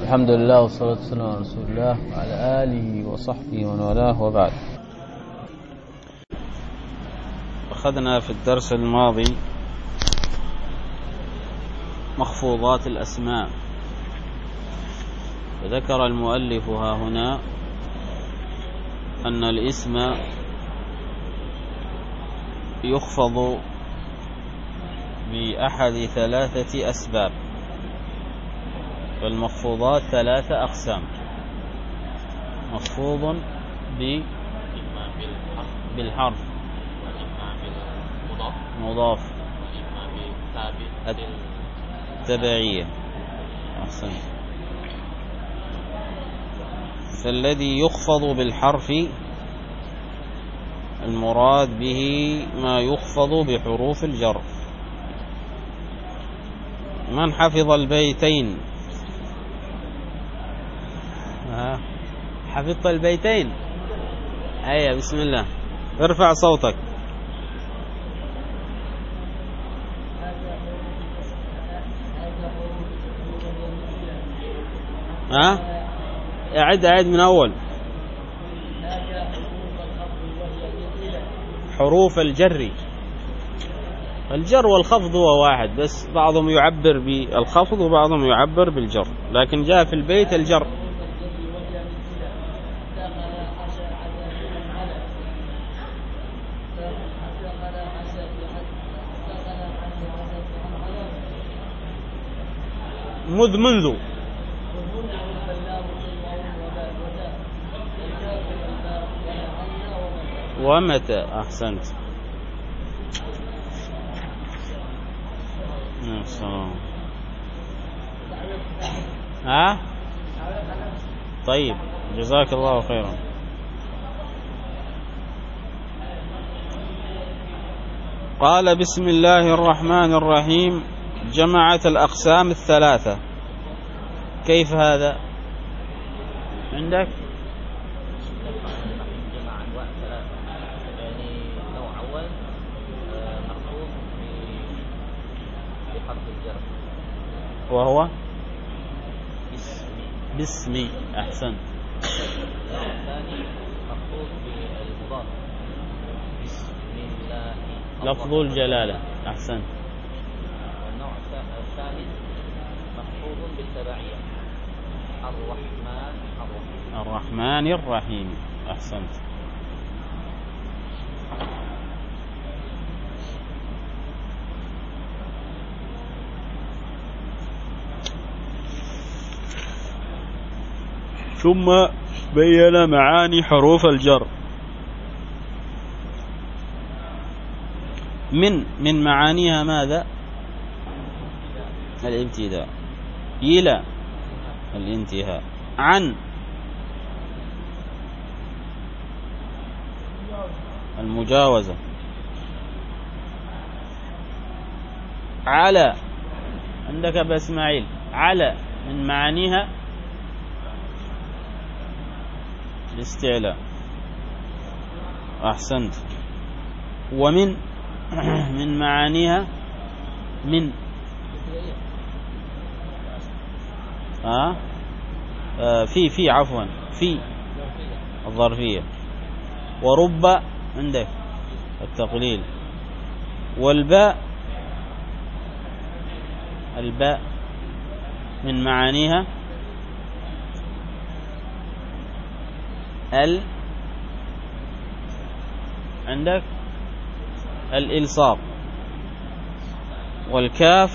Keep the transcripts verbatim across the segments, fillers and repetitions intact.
الحمد لله والصلاة والسلام على رسول الله وعلى آله وصحبه ومن والاه، وبعد. أخذنا في الدرس الماضي مخفوضات الأسماء، وذكر المؤلف ها هنا أن الاسم يخفض بأحد ثلاثة أسباب، والمخفوضات ثلاثة أقسام: مخفوض بالحرف، مضاف، التبعية. أحسن. فالذي يخفض بالحرف المراد به ما يخفض بحروف الجر. من حفظ البيتين؟ آه. حفظت البيتين؟ أيه، بسم الله. ارفع صوتك. ها أه؟ أعد أعد من أول. حروف الجر، الجر والخفض هو واحد، بس بعضهم يعبر بالخفض وبعضهم يعبر بالجر، لكن جاء في البيت الجر. مذ منذ ومتى. أحسنت. السلام. ها طيب، جزاك الله خيرا. قال: بسم الله الرحمن الرحيم. جمعت الأقسام الثلاثة. كيف هذا عندك؟ وهو باسمي. أحسن. الثاني مخفوض بالمضاف، بسم الله، لفظ الجلالة. أحسن. النوع الثالث مخفوض بالتبعية، الرحمن الرحيم. الرحمن الرحيم. أحسنت. ثم بين معاني حروف الجر. من من معانيها ماذا؟ الابتداء. إلى الانتهاء. عن المجاوزة. على عندك أبا إسماعيل، على من معانيها الاستعلاء. أحسنت. ومن من معانيها من آه؟ آه في في عفوا في الظرفية. ورب عندك التقليل. والباء، الباء من معانيها ال عندك الإلصاق. والكاف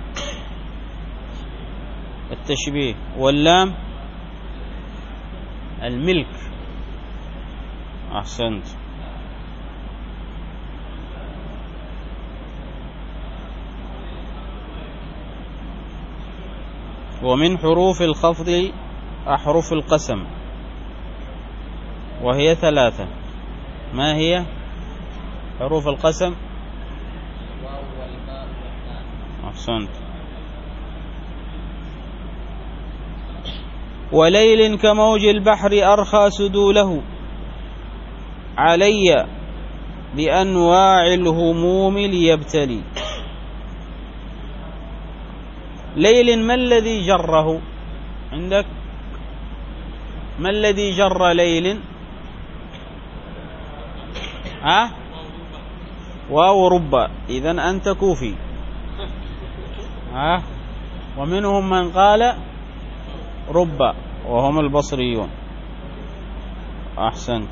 التشبيه. واللام الملك. أحسنت. ومن حروف الخفض أحرف القسم، وهي ثلاثة. ما هي حروف القسم؟ أحسنت. وليل كموج البحر أرخى سدوله، علي بأنواع الهموم ليبتلي. ليل ما الذي جره عندك ما الذي جر ليل؟ ها؟ واو رب. إذن أنت كوفي. ها؟ ومنهم من قال رب وهم البصريون. أحسنت.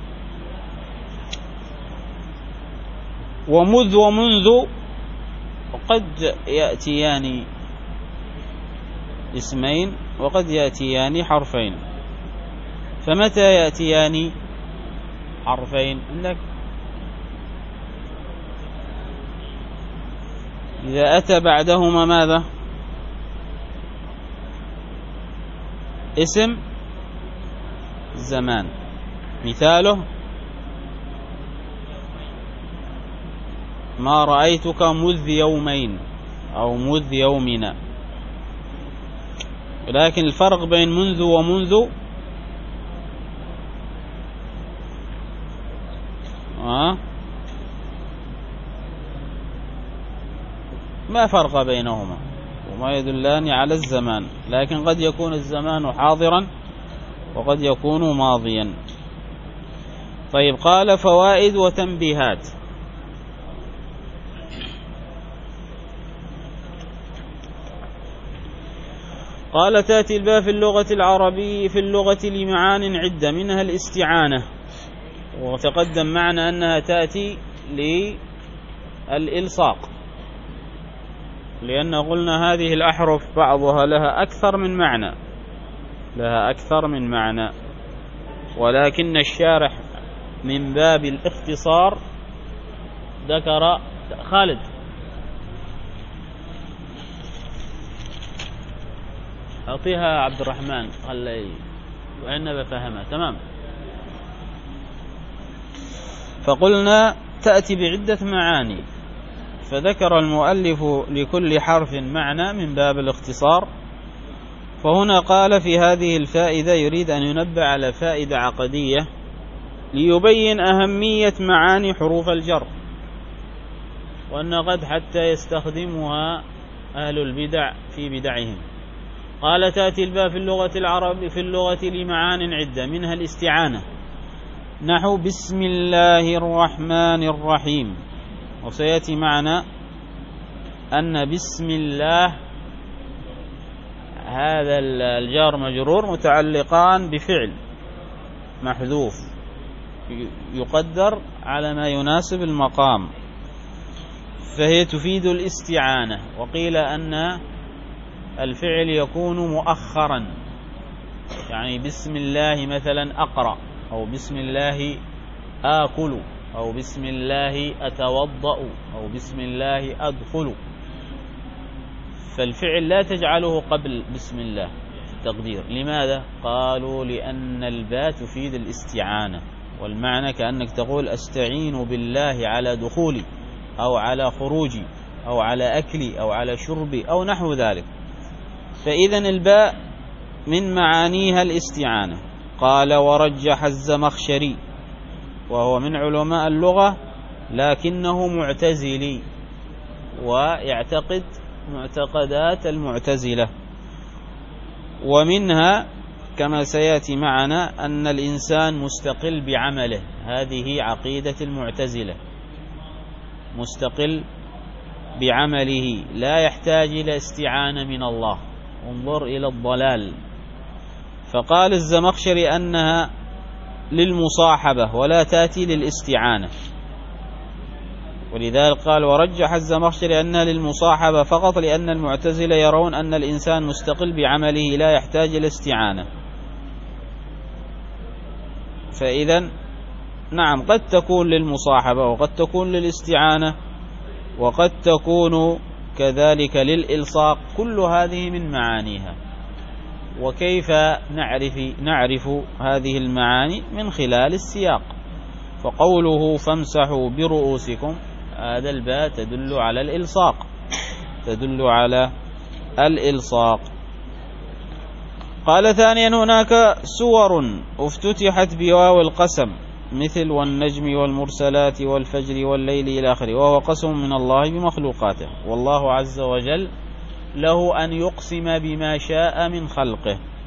ومذ ومنذ وقد يأتيان اسمين وقد يأتيان حرفين، فمتى يأتيان حرفين عندك؟ إذا أتى بعدهما ماذا؟ اسم زمان. مثاله ما رأيتك مذ يومين أو مذ يومنا. ولكن الفرق بين منذ ومنذ آه ما فرق بينهما وما يدلان على الزمان، لكن قد يكون الزمان حاضرا وقد يكون ماضيا. طيب، قال فوائد وتنبيهات. قال تأتي الباء في اللغة العربية في اللغة لمعان عدة منها الاستعانة، وتقدم معنا أنها تأتي للإلصاق، لأن قلنا هذه الأحرف بعضها لها أكثر من معنى لها أكثر من معنى ولكن الشارح من باب الاختصار ذكر. خالد أعطيها عبد الرحمن خلي وإنه بفهمها تمام. فقلنا تأتي بعدة معاني، فذكر المؤلف لكل حرف معنى من باب الاختصار. فهنا قال في هذه الفائدة يريد أن ينبه على فائدة عقدية ليبين أهمية معاني حروف الجر، وأن قد حتى يستخدمها أهل البدع في بدعهم. قال تأتي الباء في اللغة العربية في اللغة لمعان عدة منها الاستعانة، نحو بسم الله الرحمن الرحيم. وسيأتي معنا أن بسم الله هذا الجار مجرور متعلقان بفعل محذوف يقدر على ما يناسب المقام، فهي تفيد الاستعانة. وقيل أن الفعل يكون مؤخرا، يعني بسم الله مثلا أقرأ، أو بسم الله آكل، أو بسم الله أتوضأ، أو بسم الله أدخل. فالفعل لا تجعله قبل بسم الله التقدير. لماذا؟ قالوا لأن الباء تفيد الاستعانة، والمعنى كأنك تقول أستعين بالله على دخولي أو على خروجي أو على أكلي أو على شربي أو نحو ذلك. فإذن الباء من معانيها الاستعانة. قال ورجح الزمخشري، وهو من علماء اللغة لكنه معتزلي ويعتقد معتقدات المعتزلة، ومنها كما سيأتي معنا أن الإنسان مستقل بعمله. هذه عقيدة المعتزلة، مستقل بعمله لا يحتاج إلى استعانة من الله. انظر إلى الضلال. فقال الزمخشري أنها للمصاحبة ولا تأتي للاستعانة، ولذلك قال ورجح الزمخشري أنها للمصاحبة فقط، لأن المعتزلة يرون أن الإنسان مستقل بعمله لا يحتاج إلى استعانة. فإذا نعم قد تكون للمصاحبة وقد تكون للاستعانة وقد تكون كذلك للإلصاق، كل هذه من معانيها. وكيف نعرف نعرف هذه المعاني؟ من خلال السياق. فقوله فامسحوا برؤوسكم، هذا الباء تدل على الإلصاق، تدل على الإلصاق. قال ثانيا هناك سور افتتحت بواو القسم، مثل والنجم والمرسلات والفجر والليل إلى آخره، وهو قسم من الله بمخلوقاته، والله عز وجل له أن يقسم بما شاء من خلقه.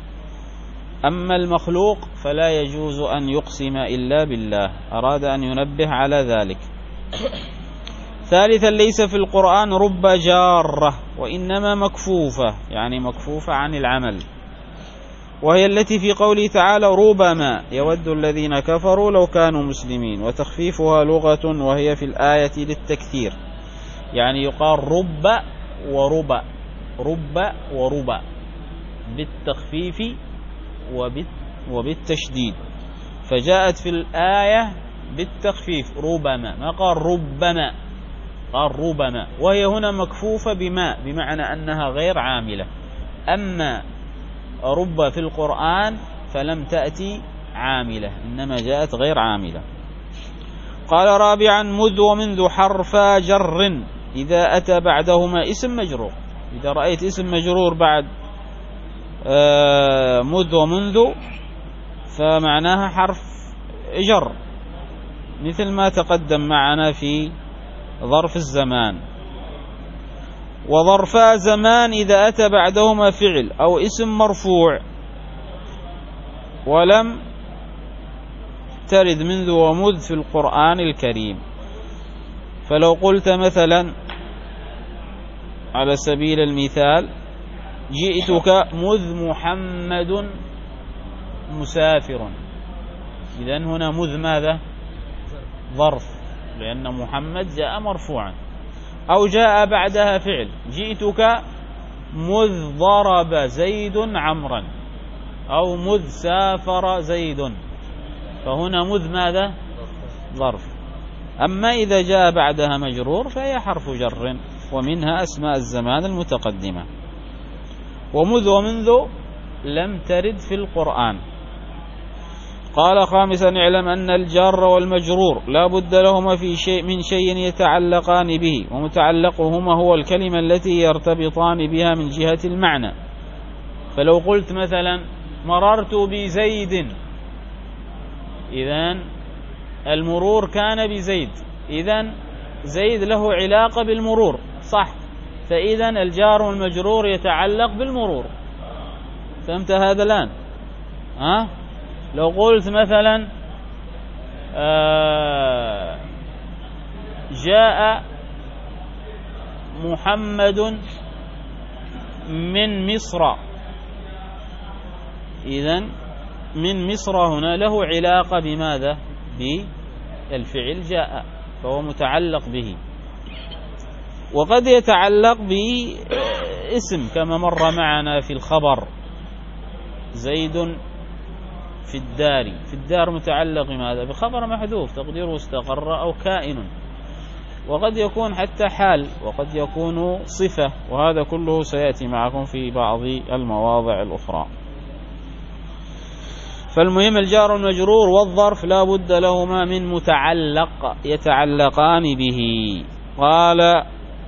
أما المخلوق فلا يجوز أن يقسم إلا بالله، أراد أن ينبه على ذلك. ثالثا ليس في القرآن رب جارة، وإنما مكفوفة، يعني مكفوفة عن العمل، وهي التي في قوله تعالى ربما يود الذين كفروا لو كانوا مسلمين، وتخفيفها لغة وهي في الآية للتكثير، يعني يقال رب ورب، رب ورب بالتخفيف وبالتشديد، فجاءت في الآية بالتخفيف ربما، ما قال ربما، قال ربما، وهي هنا مكفوفة بما، بمعنى أنها غير عاملة. أما رب في القرآن فلم تأتي عاملة، إنما جاءت غير عاملة. قال رابعا مذ ومنذ حرفا جر إذا أتى بعدهما اسم مجرور، إذا رأيت اسم مجرور بعد مذ ومنذ فمعناها حرف جر، مثل ما تقدم معنا في ظرف الزمان. وظرفا زمان إذا أتى بعدهما فعل أو اسم مرفوع ولم ترد منذ ومذ في القرآن الكريم. فلو قلت مثلا على سبيل المثال جئتك مذ محمد مسافر، إذن هنا مذ ماذا؟ ظرف، لأن محمد جاء مرفوعا. أو جاء بعدها فعل جئتك مذ ضرب زيد عمرا، أو مذ سافر زيد، فهنا مذ ماذا؟ ظرف. أما إذا جاء بعدها مجرور فهي حرف جر، ومنها أسماء الزمان المتقدمة. ومذ ومنذ لم ترد في القرآن. قال خامسا اعلم أن الجار والمجرور لا بد لهما في شيء من شيء يتعلقان به، ومتعلقهما هو الكلمة التي يرتبطان بها من جهة المعنى. فلو قلت مثلا مررت بزيد، إذن المرور كان بزيد، إذن زيد له علاقة بالمرور، صح؟ فإذن الجار والمجرور يتعلق بالمرور. فهمت هذا الآن؟ ها؟ لو قلت مثلا آه جاء محمد من مصر، إذن من مصر هنا له علاقة بماذا؟ بالفعل جاء، فهو متعلق به. وقد يتعلق باسم كما مر معنا في الخبر زيد في الدار، في الدار متعلق بماذا؟ بخبر محذوف تقديره استقر أو كائن. وقد يكون حتى حال، وقد يكون صفة، وهذا كله سيأتي معكم في بعض المواضع الأخرى. فالمهم الجار والمجرور والظرف لا بد لهما من متعلق يتعلقان به. قال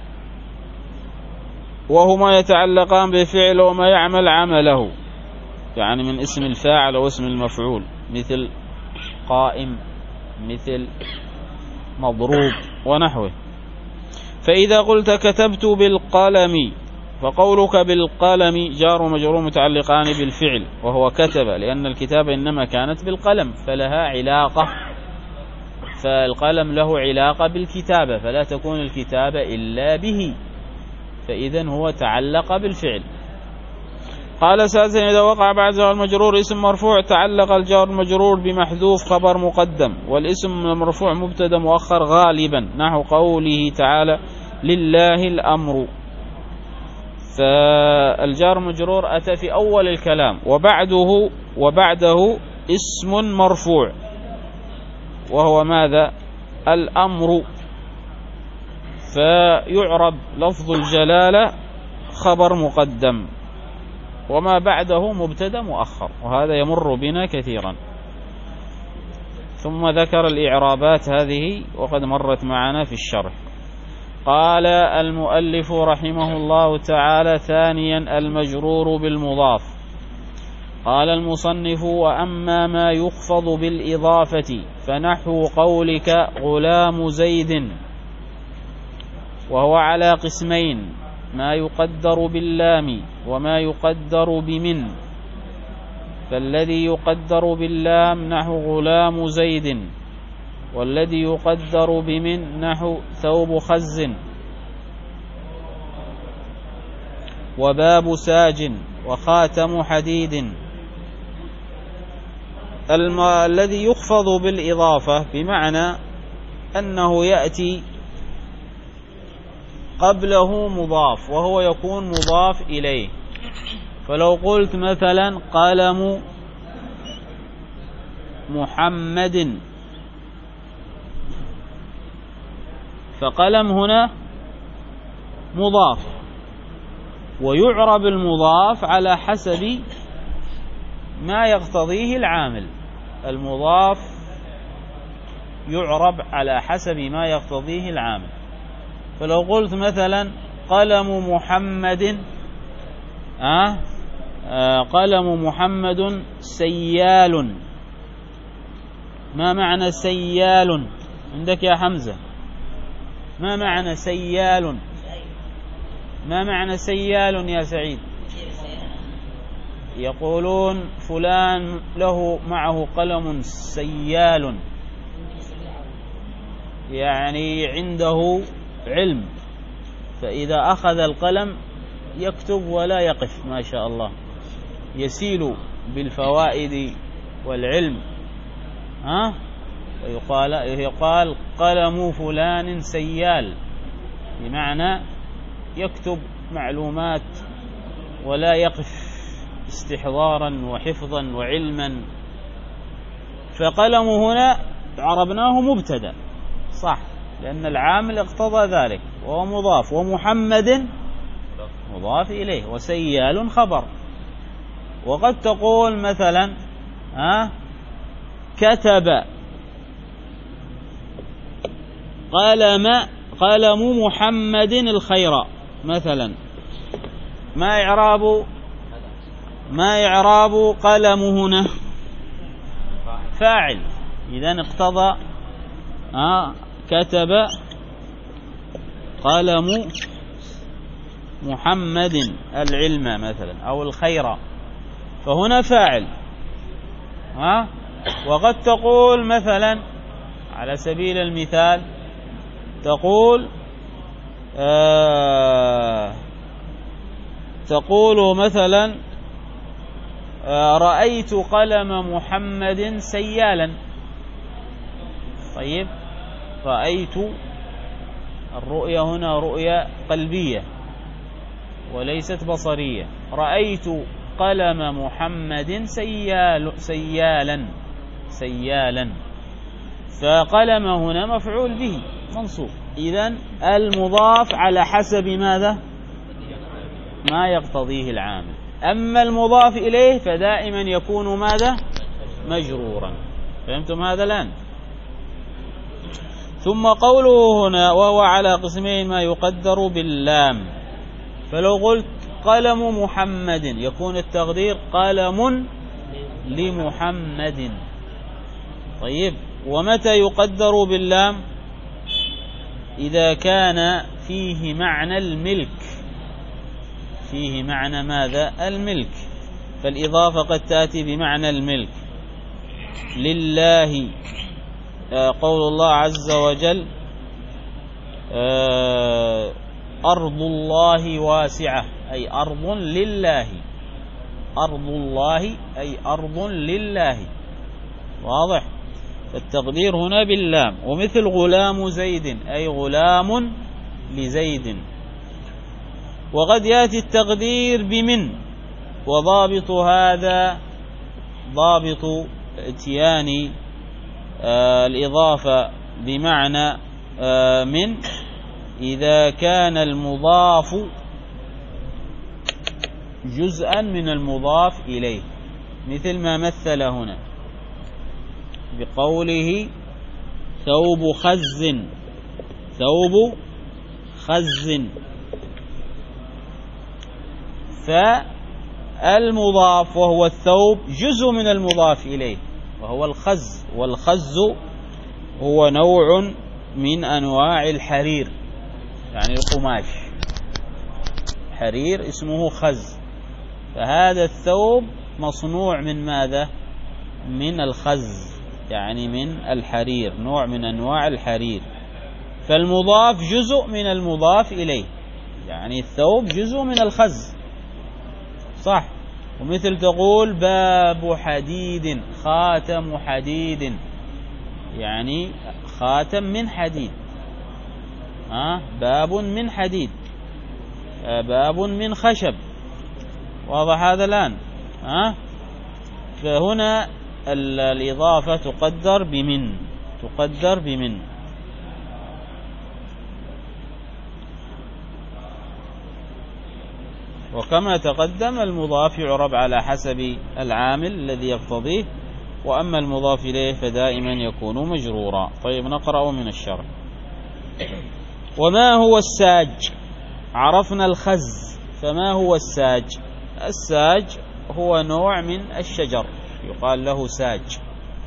وهما يتعلقان بفعل وما يعمل عمله، يعني من اسم الفاعل أو اسم المفعول، مثل قائم، مثل مضروب ونحوه. فإذا قلت كتبت بالقلم، فقولك بالقلم جار ومجرور متعلقان بالفعل وهو كتب، لأن الكتابة إنما كانت بالقلم فلها علاقة، فالقلم له علاقة بالكتابة، فلا تكون الكتابة إلا به، فإذن هو تعلق بالفعل. قال سادسا إذا وقع بعد المجرور اسم مرفوع تعلق الجار المجرور بمحذوف خبر مقدم، والاسم المرفوع مبتدا مؤخر غالبا، نحو قوله تعالى لله الأمر. فالجار المجرور أتى في أول الكلام، وبعده وبعده اسم مرفوع وهو ماذا؟ الأمر، فيعرب لفظ الجلالة خبر مقدم، وما بعده مبتدا مؤخر، وهذا يمر بنا كثيرا. ثم ذكر الإعرابات هذه وقد مرت معنا في الشرح. قال المؤلف رحمه الله تعالى ثانيا المجرور بالمضاف. قال المصنف وأما ما يخفض بالإضافة فنحو قولك غلام زيد، وهو على قسمين، ما يقدر باللام وما يقدر بمن. فالذي يقدر باللام نحو غلام زيد، والذي يقدر بمن نحو ثوب خز، وباب ساج، وخاتم حديد. الم... الذي يخفض بالإضافة بمعنى أنه يأتي قبله مضاف وهو يكون مضاف إليه. فلو قلت مثلا قلم محمد، فقلم هنا مضاف، ويعرب المضاف على حسب ما يقتضيه العامل. المضاف يعرب على حسب ما يقتضيه العامل. فلو قلت مثلا قلم محمد آه آه قلم محمد سيال. ما معنى سيال عندك يا حمزة؟ ما معنى سيال؟ ما معنى سيال يا سعيد؟ يقولون فلان له معه قلم سيال، يعني عنده علم، فإذا أخذ القلم يكتب ولا يقف، ما شاء الله، يسيل بالفوائد والعلم. ها يقال يقال قلم فلان سيال، بمعنى يكتب معلومات ولا يقف استحضارا وحفظا وعلما. فقلم هنا عربناه مبتدا صح، لأن العامل اقتضى ذلك وهو مضاف، ومحمد مضاف إليه، وسيال خبر. وقد تقول مثلا ها كتب قلم قلم محمد الخير مثلا. ما إعراب ما إعراب قلم هنا؟ فاعل. إذن اقتضى آه كتب قلم محمد العلم مثلا أو الخير، فهنا فاعل. ها وقد تقول مثلا على سبيل المثال تقول آه تقول مثلا آه رأيت قلم محمد سيالا. طيب، رأيت الرؤية هنا رؤية قلبية وليست بصرية. رأيت قلم محمد سيال سيالا سيالا فقلم هنا مفعول به منصوب. إذن المضاف على حسب ماذا؟ ما يقتضيه العامل. أما المضاف إليه فدائما يكون ماذا؟ مجرورا. فهمتم هذا الآن؟ ثم قوله هنا وهو على قسمين ما يقدر باللام. فلو قلت قلم محمد يكون التقدير قلم لمحمد. طيب، ومتى يقدر باللام؟ إذا كان فيه معنى الملك. فيه معنى ماذا؟ الملك. فالإضافة قد تأتي بمعنى الملك. لله قول الله عز وجل أرض الله واسعة، أي أرض لله. أرض الله أي أرض لله. واضح؟ فالتقدير هنا باللام. ومثل غلام زيد أي غلام لزيد. وقد يأتي التقدير بمن، وضابط هذا ضابط اتيان آه الإضافة بمعنى آه من إذا كان المضاف جزءا من المضاف إليه، مثل ما مثل هنا بقوله ثوب خز. ثوب خز، فالمضاف وهو الثوب جزء من المضاف إليه وهو الخز. والخز هو نوع من أنواع الحرير، يعني القماش. حرير اسمه خز. فهذا الثوب مصنوع من ماذا؟ من الخز، يعني من الحرير، نوع من أنواع الحرير. فالمضاف جزء من المضاف إليه، يعني الثوب جزء من الخز، صح. ومثل تقول باب حديد، خاتم حديد، يعني خاتم من حديد، ها باب من حديد، باب من خشب، واضح هذا الآن؟ ها فهنا الإضافة تقدر بمن، تقدر بمن. وكما تقدم المضاف يعرب على حسب العامل الذي يقتضيه، وأما المضاف إليه فدائما يكون مجرورا. طيب نقرأ من الشرح. وما هو الساج؟ عرفنا الخز، فما هو الساج؟ الساج هو نوع من الشجر يقال له ساج،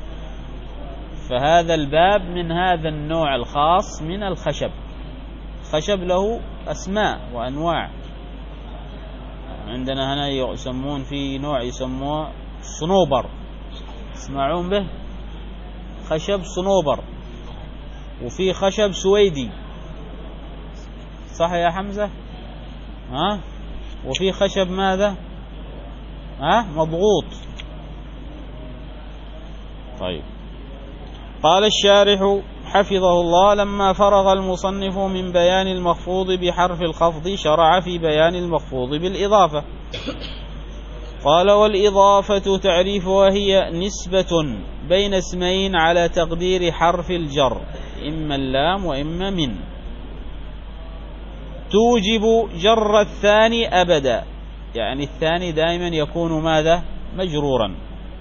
فهذا الباب من هذا النوع الخاص من الخشب. خشب له أسماء وأنواع، عندنا هنا يسمون في نوع يسموه صنوبر، تسمعون به؟ خشب صنوبر. وفي خشب سويدي، صح يا حمزة؟ ها؟ وفي خشب ماذا؟ ها؟ مضغوط. طيب قال الشارح حفظه الله: لما فرغ المصنف من بيان المخفوض بحرف الخفض شرع في بيان المخفوض بالإضافة. قال: والإضافة تعريفها هي نسبة بين اسمين على تقدير حرف الجر، إما اللام وإما من، توجب جر الثاني أبدا، يعني الثاني دائما يكون ماذا؟ مجرورا.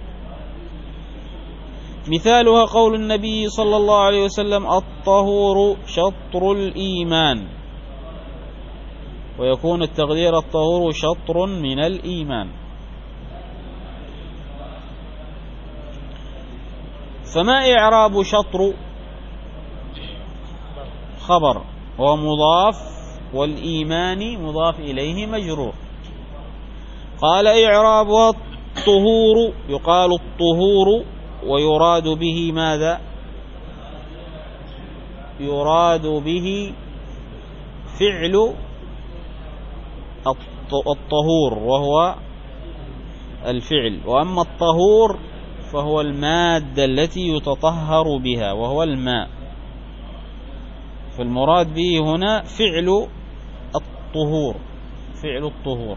مثالها قول النبي صلى الله عليه وسلم: الطهور شطر الإيمان، ويكون التقدير الطهور شطر من الإيمان. فما إعراب شطر؟ خبر، وهو مضاف، والإيمان مضاف إليه مجرور. قال: إعرابها الطهور، يقال الطهور ويراد به ماذا؟ يراد به فعل الطهور وهو الفعل، وأما الطهور فهو المادة التي يتطهر بها وهو الماء، فالمراد به هنا فعل الطهور، فعل الطهور.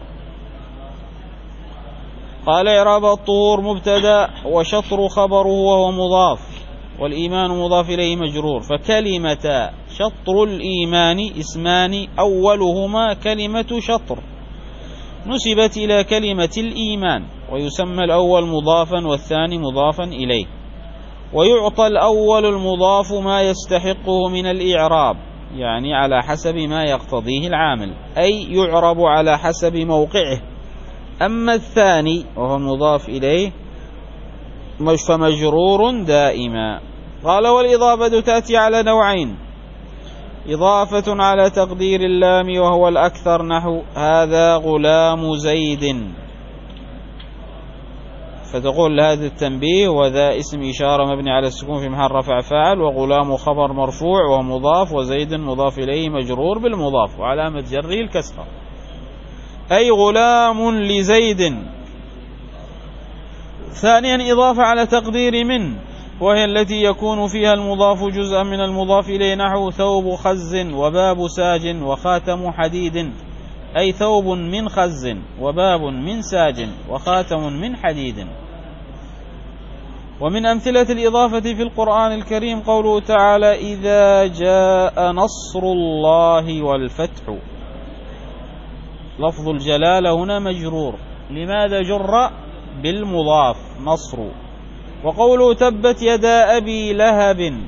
قال: إعراب الطهور مبتدأ، وشطر خبره وهو مضاف، والإيمان مضاف إليه مجرور. فكلمة شطر الإيمان اسمان، أولهما كلمة شطر نسبت إلى كلمة الإيمان، ويسمى الأول مضافا والثاني مضافا إليه. ويعطى الأول المضاف ما يستحقه من الإعراب، يعني على حسب ما يقتضيه العامل، أي يعرب على حسب موقعه. أما الثاني وهو مضاف إليه فمجرور دائما. قال: والإضافة تأتي على نوعين: إضافة على تقدير اللام وهو الأكثر، نحو هذا غلام زيد، فتقول هذا التنبيه وذا اسم إشارة مبني على السكون في محل رفع فاعل، وغلام خبر مرفوع ومضاف، وزيد مضاف إليه مجرور بالمضاف وعلامة جره الكسرة، أي غلام لزيد. ثانيا إضافة على تقدير من، وهي التي يكون فيها المضاف جزءا من المضاف إليه، نحو ثوب خز وباب ساج وخاتم حديد، أي ثوب من خز وباب من ساج وخاتم من حديد. ومن أمثلة الإضافة في القرآن الكريم قوله تعالى: إذا جاء نصر الله والفتح. لفظ الجلالة هنا مجرور، لماذا جر؟ بالمضاف نصر. وقوله تبت يدا أبي لهب،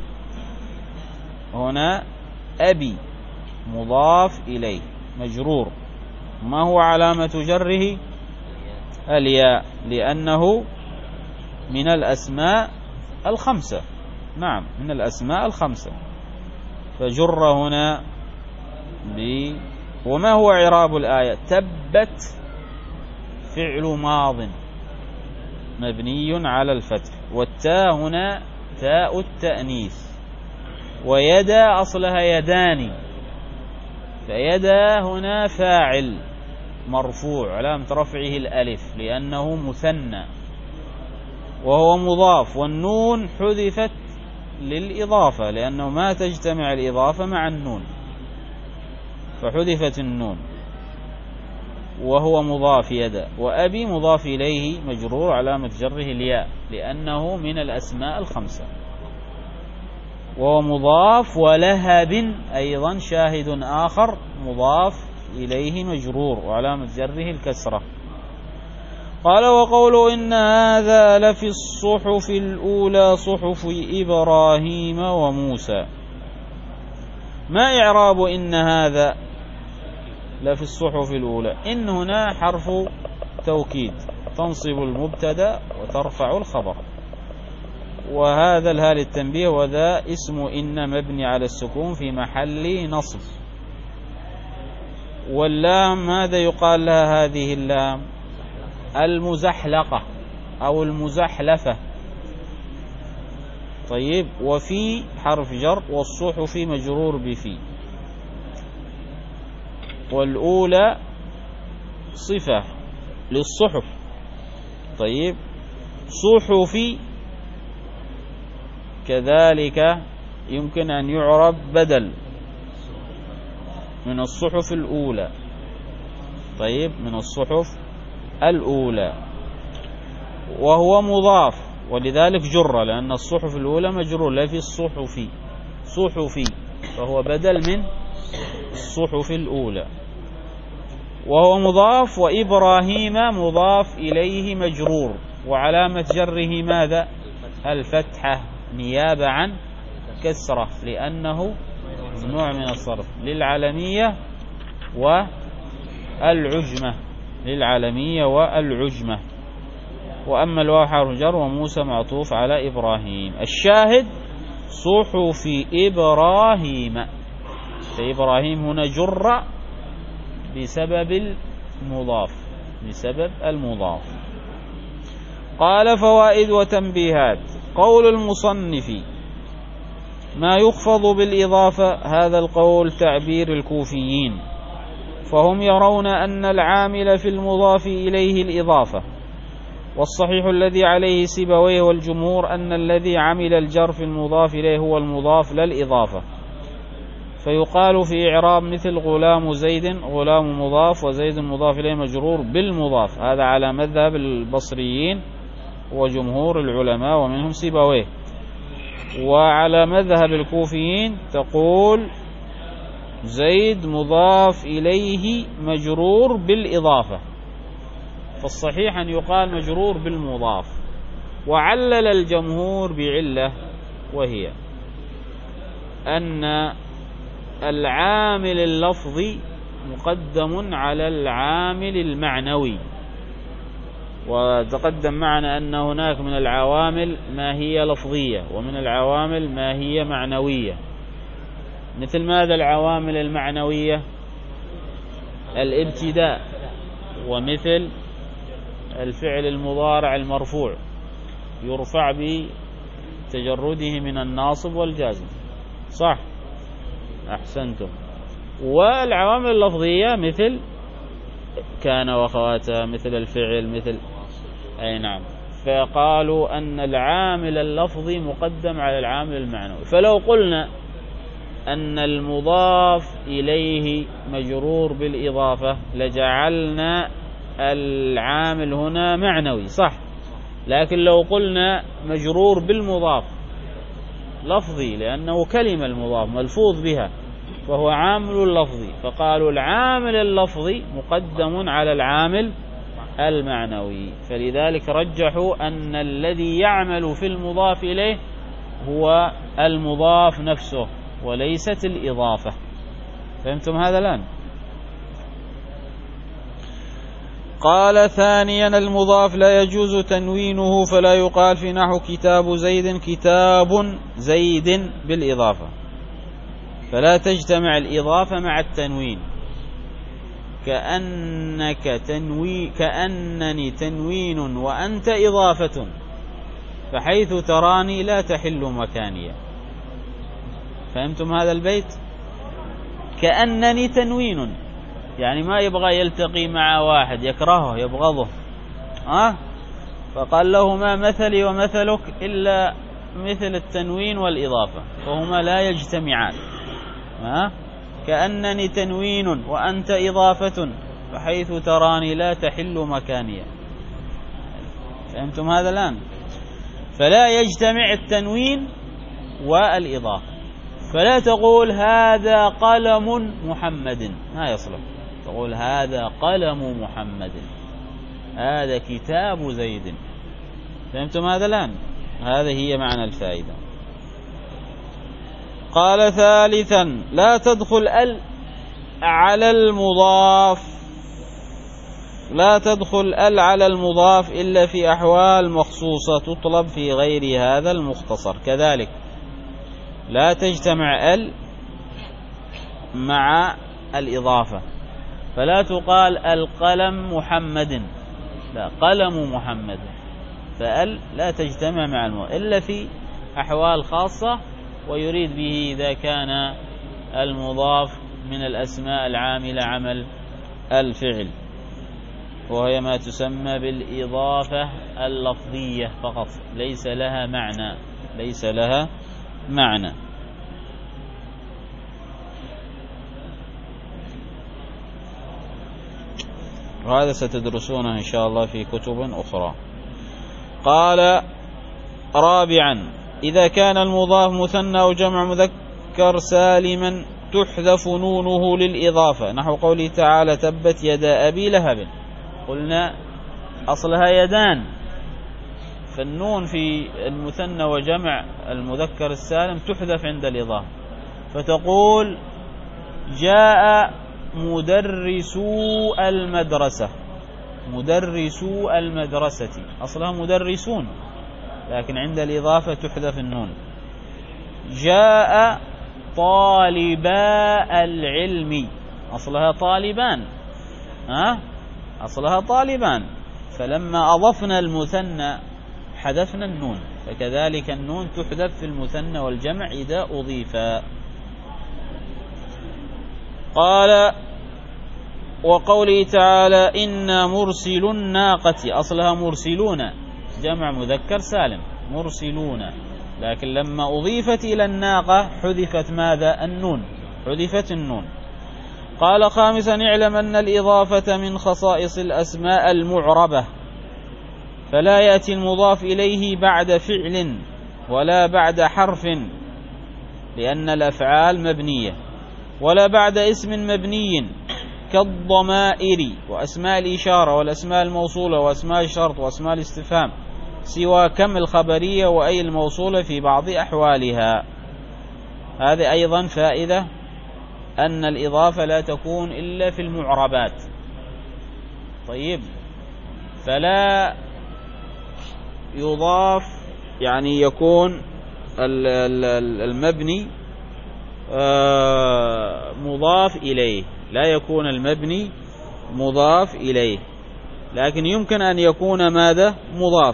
هنا أبي مضاف إليه مجرور، ما هو علامة جره؟ الياء، لأنه من الأسماء الخمسة، نعم من الأسماء الخمسة، فجر هنا ب. وما هو إعراب الآية؟ تبت فعل ماض مبني على الفتح، والتاء هنا تاء التأنيث، ويدا أصلها يداني، فيدا هنا فاعل مرفوع علامة رفعه الألف لأنه مثنى وهو مضاف، والنون حذفت للإضافة لأنه ما تجتمع الإضافة مع النون فحذفت النون، وهو مضاف يدا. وأبي مضاف إليه مجرور علامة جره الياء لأنه من الأسماء الخمسة، وهو مضاف. ولهب أيضا شاهد آخر مضاف إليه مجرور وعلامة جره الكسرة. قال وقوله إن هذا لفي الصحف الأولى صحف إبراهيم وموسى. ما إعراب إن هذا لفي الصحف الأولى؟ إن هنا حرف توكيد تنصب المبتدا وترفع الخبر، وهذا الهاء للتنبيه، وذا اسم إن مبني على السكون في محل نصب. واللام ماذا يقال لها هذه اللام؟ المزحلقة أو المزحلفة. طيب، وفي حرف جر، والصحف مجرور بفي، والأولى صفة للصحف. طيب، صحف كذلك يمكن أن يعرب بدل من الصحف الأولى. طيب، من الصحف الأولى، وهو مضاف ولذلك جر لأن الصحف الأولى مجرور، لا في الصحف صحفي، فهو بدل من الصحف الأولى، وهو مضاف. وإبراهيم مضاف إليه مجرور وعلامة جره ماذا؟ الفتحة نيابة عن كسرة لأنه نوع من الصرف للعلمية والعجمة، للعلمية والعجمة. وأما الواو حرف جر، وموسى معطوف على إبراهيم. الشاهد صحف إبراهيم، فإبراهيم هنا جر بسبب المضاف، بسبب المضاف. قال فوائد وتنبيهات. قول المصنف ما يخفض بالإضافة، هذا القول تعبير الكوفيين، فهم يرون أن العامل في المضاف إليه الإضافة، والصحيح الذي عليه سيبويه والجمهور أن الذي عمل الجر في المضاف إليه هو المضاف لا الإضافة. فيقال في إعراب مثل غلام زيد، غلام مضاف وزيد مضاف إليه مجرور بالمضاف، هذا على مذهب البصريين وجمهور العلماء ومنهم سيبويه. وعلى مذهب الكوفيين تقول زيد مضاف إليه مجرور بالإضافة، فالصحيح أن يقال مجرور بالمضاف. وعلل الجمهور بعلة، وهي أن العامل اللفظي مقدم على العامل المعنوي، وتقدم معنا أن هناك من العوامل ما هي لفظية ومن العوامل ما هي معنوية. مثل ماذا العوامل المعنوية؟ الابتداء، ومثل الفعل المضارع المرفوع يرفع بتجرده من الناصب والجازم، صح؟ أحسنتم. والعوامل اللفظية مثل كان وأخواتها، مثل الفعل، مثل أي نعم. فقالوا أن العامل اللفظي مقدم على العامل المعنوي. فلو قلنا أن المضاف إليه مجرور بالإضافة لجعلنا العامل هنا معنوي، صح؟ لكن لو قلنا مجرور بالمضاف لفظي لأنه كلمة المضاف ملفوظ بها وهو عامل لفظي، فقالوا العامل اللفظي مقدم على العامل المعنوي، فلذلك رجحوا أن الذي يعمل في المضاف إليه هو المضاف نفسه وليست الإضافة. فهمتم هذا الآن؟ قال ثانيا المضاف لا يجوز تنوينه، فلا يقال في نحو كتاب زيد كتاب زيد بالإضافة، فلا تجتمع الإضافة مع التنوين. كأنك تنوي كأنني تنوين وأنت إضافة فحيث تراني لا تحل مكانيا. فهمتم هذا البيت؟ كأنني تنوين يعني ما يبغى يلتقي مع واحد، يكرهه يبغضه، أه؟ فقال له ما مثلي ومثلك إلا مثل التنوين والإضافة فهما لا يجتمعان. أه؟ كأنني تنوين وأنت إضافة فحيث تراني لا تحل مكانيا. فهمتم هذا الآن؟ فلا يجتمع التنوين والإضافة، فلا تقول هذا قلم محمد، ما يصلح. تقول هذا قلم محمد، هذا كتاب زيد. فهمتم هذا الآن؟ هذه هي معنى الفائدة. قال ثالثا لا تدخل ال على المضاف، لا تدخل ال على المضاف إلا في أحوال مخصوصة تطلب في غير هذا المختصر. كذلك لا تجتمع ال مع الإضافة، فلا تقال القلم محمد، لا قلم محمد، فال لا تجتمع مع المضاف إلا في أحوال خاصة، ويريد به إذا كان المضاف من الأسماء العاملة عمل الفعل، وهي ما تسمى بالإضافة اللفظية فقط، ليس لها معنى، ليس لها معنى. وهذا ستدرسونه إن شاء الله في كتب أخرى. قال رابعا إذا كان المضاف مثنى أو جمع مذكر سالما تحذف نونه للإضافة، نحو قوله تعالى تبت يدا أبي لهب. قلنا أصلها يدان، فالنون في المثنى وجمع المذكر السالم تحذف عند الإضافة، فتقول جاء مدرسو المدرسة، مدرسو المدرسة، أصلها مدرسون، لكن عند الإضافة تحذف النون. جاء طالبا العلم، أصلها طالبان، ها أصلها طالبان، فلما أضفنا المثنى حذفنا النون، فكذلك النون تحذف في المثنى والجمع إذا أضيفا. قال وقوله تعالى إنا مرسل الناقة، أصلها مرسلون، جمع مذكر سالم مرسلون، لكن لما أضيفت إلى الناقة حذفت ماذا؟ النون، حذفت النون. قال خامسا اعلم أن الإضافة من خصائص الأسماء المعربة، فلا يأتي المضاف إليه بعد فعل ولا بعد حرف لأن الأفعال مبنية، ولا بعد اسم مبني كالضمائر وأسماء الإشارة والأسماء الموصولة وأسماء الشرط وأسماء الاستفهام، سوى كم الخبرية وأي الموصولة في بعض أحوالها. هذه أيضا فائدة، أن الإضافة لا تكون إلا في المعربات. طيب، فلا يضاف يعني يكون المبني مضاف إليه، لا يكون المبني مضاف إليه، لكن يمكن أن يكون ماذا؟ مضاف،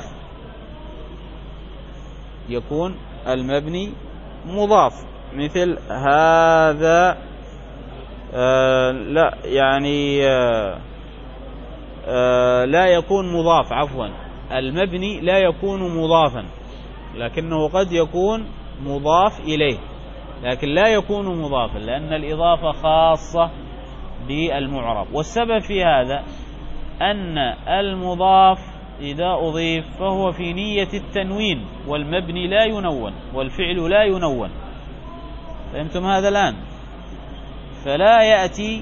يكون المبني مضاف، مثل هذا آه لا يعني آه آه لا يكون مضاف، عفوا المبني لا يكون مضافا، لكنه قد يكون مضاف إليه، لكن لا يكون مضافا، لأن الإضافة خاصة بالمعرب. والسبب في هذا أن المضاف إذا أضيف فهو في نية التنوين، والمبني لا ينون والفعل لا ينون. فهمتم هذا الآن؟ فلا يأتي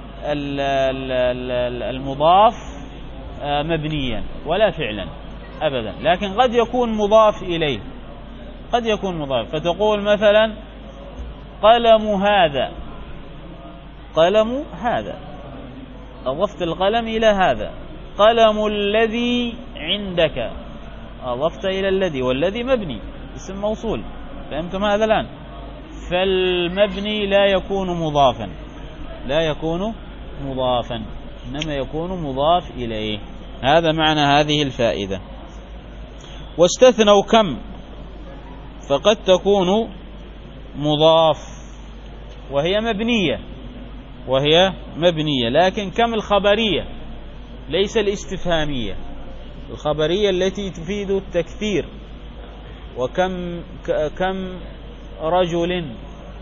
المضاف مبنيا ولا فعلا أبدا، لكن قد يكون مضاف إليه، قد يكون مضاف، فتقول مثلا قلم هذا، قلم هذا، أضفت القلم إلى هذا. قلم الذي عندك، أضفت إلى الذي، والذي مبني اسم موصول. فهمتم هذا الآن؟ فالمبني لا يكون مضافا، لا يكون مضافا، إنما يكون مضاف إليه. هذا معنى هذه الفائدة. واستثنوا كم، فقد تكون مضاف وهي مبنية وهي مبنية لكن كم الخبرية ليس الاستفهامية، الخبرية التي تفيد التكثير. وكم كم رجل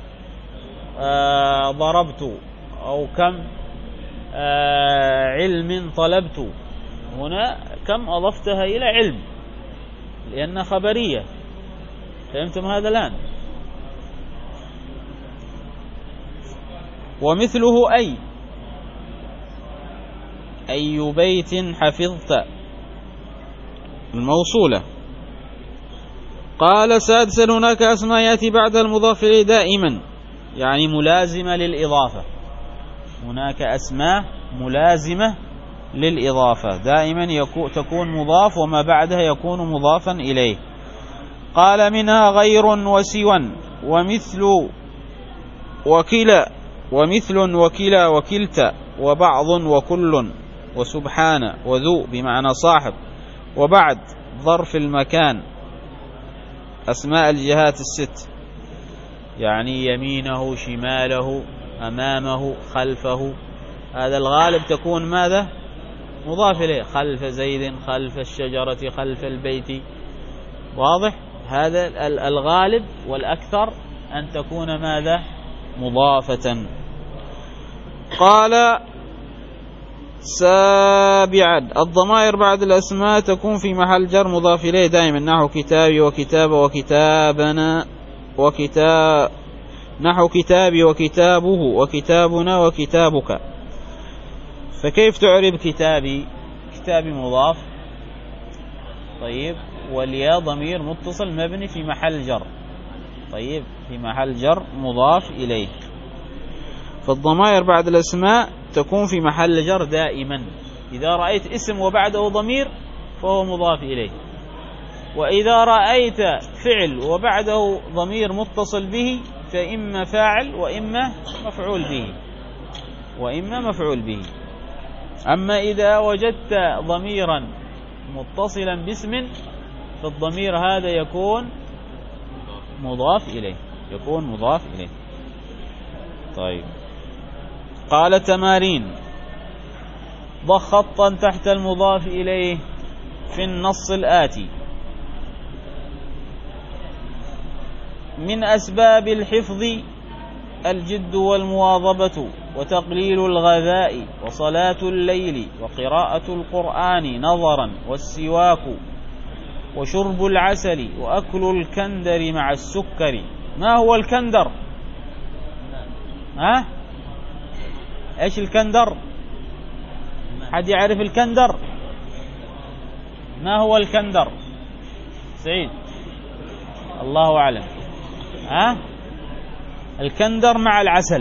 آه ضربت، أو كم آه علم طلبت. هنا كم أضفتها إلى علم لأنها خبرية. فهمتم هذا الآن؟ ومثله أي أي بيت حفظت الموصولة. قال سادسا هناك أسماء يأتي بعد المضاف إليه دائما، يعني ملازمة للإضافة. هناك أسماء ملازمة للإضافة دائما تكون مضاف وما بعدها يكون مضافا إليه. قال منها غير وسوى ومثل وكلا ومثل وكلا وكلتا وبعض وكل وسبحان وذو بمعنى صاحب وبعد ظرف المكان. أسماء الجهات الست، يعني يمينه شماله أمامه خلفه. هذا الغالب تكون ماذا؟ مضاف إليه، خلف زيد خلف الشجرة خلف البيت. واضح؟ هذا الغالب والأكثر أن تكون ماذا؟ مضافة. قال سابعا الضمائر بعد الأسماء تكون في محل جر مضاف إليه دائما، نحو كتابي وكتاب وكتابنا وكتاب، نحو كتابي وكتابه وكتابنا وكتابك. فكيف تعرب كتابي؟ كتابي مضاف، طيب، والياء ضمير متصل مبني في محل جر، طيب، في محل جر مضاف إليه. فالضمائر بعد الأسماء تكون في محل جر دائما. إذا رأيت اسم وبعده ضمير فهو مضاف إليه، وإذا رأيت فعل وبعده ضمير متصل به فإما فاعل وإما مفعول به وإما مفعول به. أما إذا وجدت ضميرا متصلا باسم فالضمير هذا يكون مضاف إليه، يكون مضاف إليه. طيب، قال تمارين. ضع خطا تحت المضاف إليه في النص الآتي: من أسباب الحفظ الجد والمواظبة وتقليل الغذاء وصلاة الليل وقراءة القرآن نظرا والسواك وشرب العسل وأكل الكندر مع السكر. ما هو الكندر؟ ها؟ ايش الكندر؟ حد يعرف الكندر؟ ما هو الكندر؟ سعيد، الله أعلم. ها؟ الكندر مع العسل.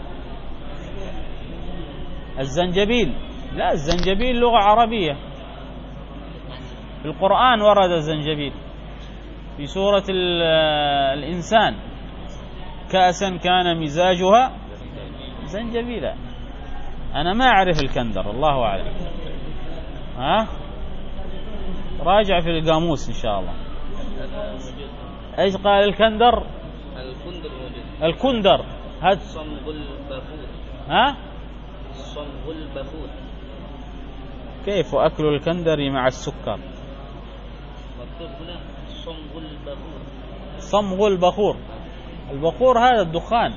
الزنجبيل؟ لا، الزنجبيل لغة عربية، في القرآن ورد الزنجبيل في سورة الإنسان: كأسا كان مزاجها زنجبيلا. أنا ما أعرف الكندر، الله أعلم. ها؟ راجع في القاموس إن شاء الله. إيش قال الكندر؟ الكندر موجود. الكندر هذا صمغ البخور. ها؟ صمغ البخور. كيف أكل الكندر مع السكر؟ مكتوب هنا صمغ البخور. صمغ البخور، البخور هذا الدخان.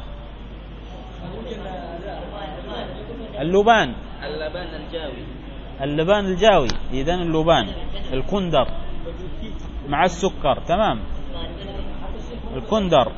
اللبان، اللبان الجاوي. اللبان الجاوي، إذن اللبان. الكندر مع السكر، تمام. الكندر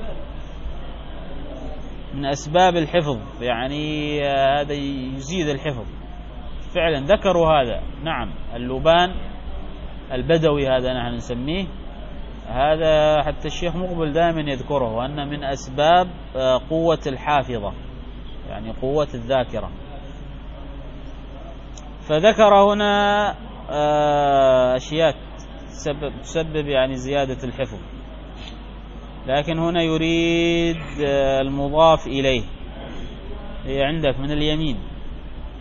من أسباب الحفظ، يعني هذا يزيد الحفظ فعلا، ذكروا هذا. نعم، اللبان البدوي هذا نحن نسميه، هذا حتى الشيخ مقبل دائما يذكره أن من أسباب قوة الحافظة، يعني قوة الذاكرة. فذكر هنا أشياء تسبب, تسبب يعني زيادة الحفظ، لكن هنا يريد المضاف إليه. هي عندك من اليمين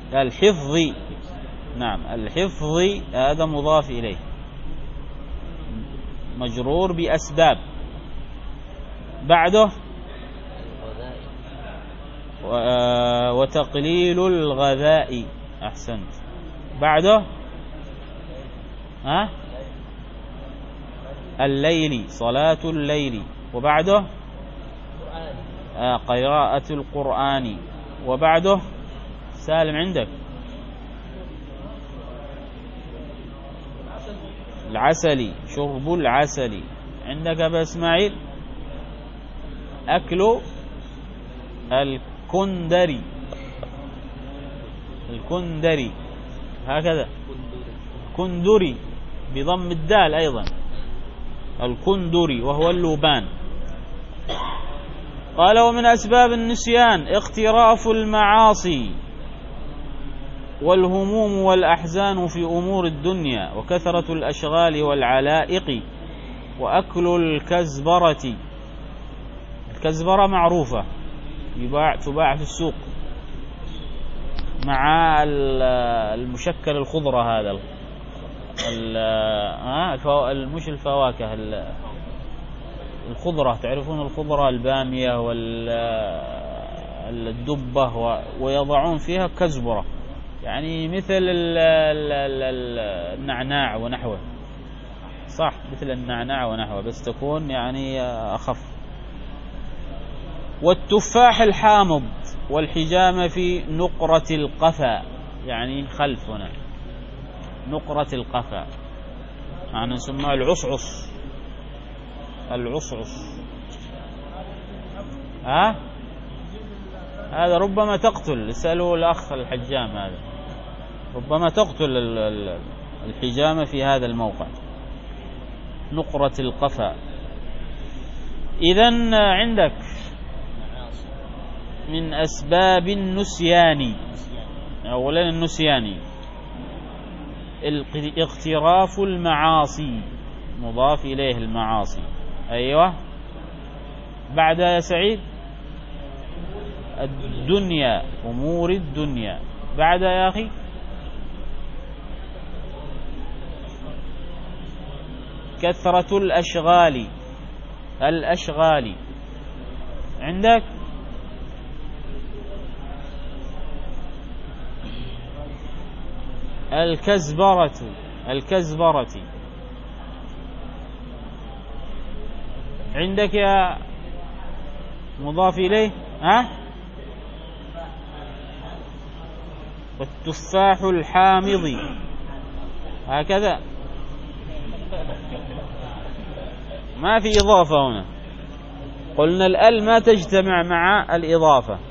الحفظ. نعم الحفظ هذا مضاف إليه مجرور بأسباب. بعده وتقليل الغذاء. أحسنت. بعده ها الليل صلاة الليل. وبعده آه قراءة القرآن. وبعده سالم عندك العسل شرب العسل. عندك أبا إسماعيل أكل الكندري الكندري هكذا كندري بضم الدال أيضا الكندري وهو اللوبان. قال ومن أسباب النسيان اقتراف المعاصي والهموم والأحزان في أمور الدنيا وكثرة الأشغال والعلائق وأكل الكزبرة. الكزبرة معروفة يباع تباع في السوق مع المشكل الخضرة هذا مش الفواكه الخضرة. تعرفون الخضرة البامية والدبة ويضعون فيها كزبرة يعني مثل النعناع ونحوه. صح مثل النعناع ونحوه بس تكون يعني أخف. والتفاح الحامض والحجامة في نقرة القفا يعني خلف هنا نقرة القفا يعني نسمى العصعص العصعص. ها هذا ربما تقتل. اسألوا الأخ الحجام هذا ربما تقتل الحجامة في هذا الموقع نقرة القفا. إذن عندك من أسباب النسيان أولا النسيان اقتراف المعاصي مضاف إليه المعاصي. أيوة. بعد يا سعيد الدنيا أمور الدنيا. بعد يا أخي كثرة الأشغال الأشغال. عندك الكزبرة الكزبرة. عندك يا مضاف إليه ها والتفاح الحامض هكذا ما في إضافة هنا. قلنا الأل ما تجتمع مع الإضافة.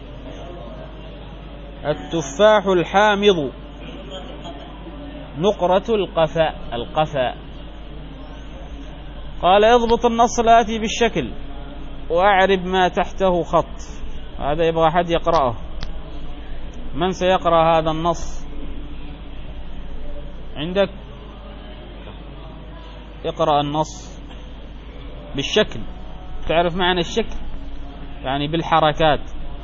التفاح الحامض نقرة القفاء القفاء. قال اضبط النص الآتي بالشكل وأعرب ما تحته خط. هذا يبغى أحد يقرأه. من سيقرأ هذا النص؟ عندك اقرأ النص بالشكل. تعرف معنى الشكل يعني بالحركات.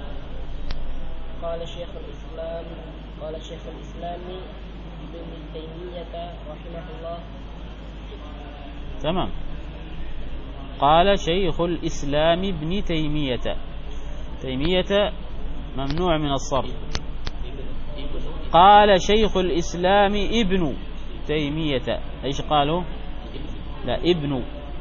قال شيخ الإسلام قال شيخ الإسلام ابن تيمية رحمه الله. تمام. قال شيخ الإسلام ابن تيمية. تيمية ممنوع من الصرف. قال شيخ الإسلام ابن تيمية. ايش قالوا؟ لا ابن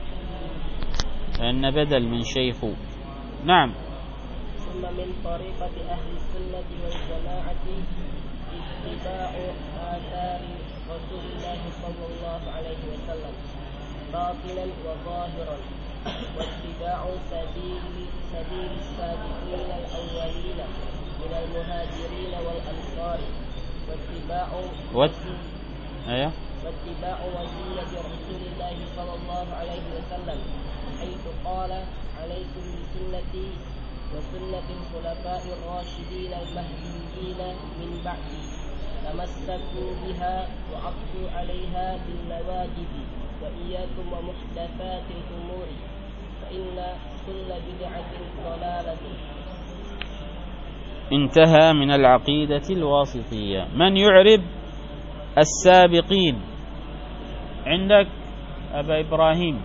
لأن بدل من شيخ. نعم. ثم من طريقة أهل السنة والجماعة اتباع آثار رسول الله صلى الله عليه وسلم باطنا وظاهرا واتباع سبيل سبيل السابقين الأولين من المهاجرين والأنصار واتباع وات... أيوه. واتباع وصية رسول الله صلى الله عليه وسلم حيث قال عليكم بسنتي وسنة الخلفاء الراشدين المهديين من بعدي تمسكوا بها وعضوا عليها بالنواجذ وإياكم ومحدثات الأمور فإن كل بدعة ضلالة. انتهى من العقيدة الواسطية. من يعرب السابقين؟ عندك أبا إبراهيم.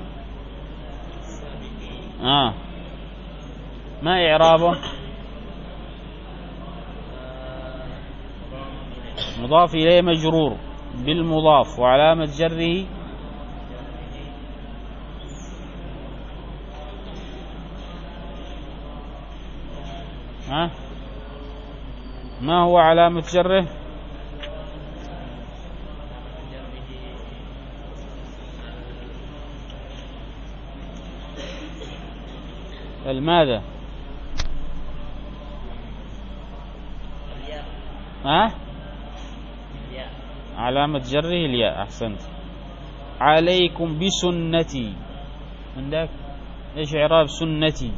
آه ما إعرابه؟ مضاف إليه مجرور بالمضاف وعلامة جره ها ما هو علامة جره؟ الماذا؟ ها علامة جره الياء. أحسنت. عليكم بسنتي. عندك ايش اعراب سنتي؟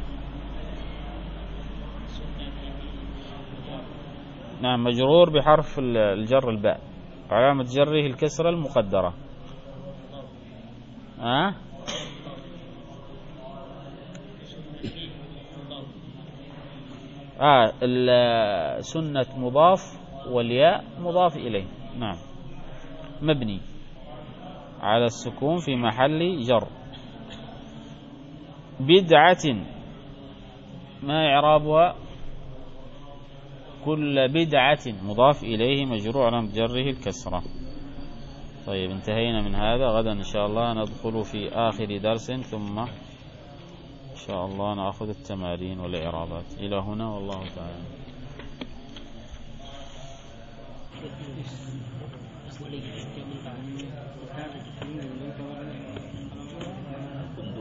نعم مجرور بحرف الجر الباء، علامة جره الكسرة المقدرة. ها أه؟ آه السنة مضاف والياء مضاف إليه. نعم مبني على السكون في محل جر. بدعة ما إعرابها؟ كل بدعة مضاف إليه مجرور على جره الكسرة. طيب انتهينا من هذا. غدا إن شاء الله ندخل في آخر درس، ثم إن شاء الله نأخذ التمارين والإعرابات. إلى هنا والله تعالى.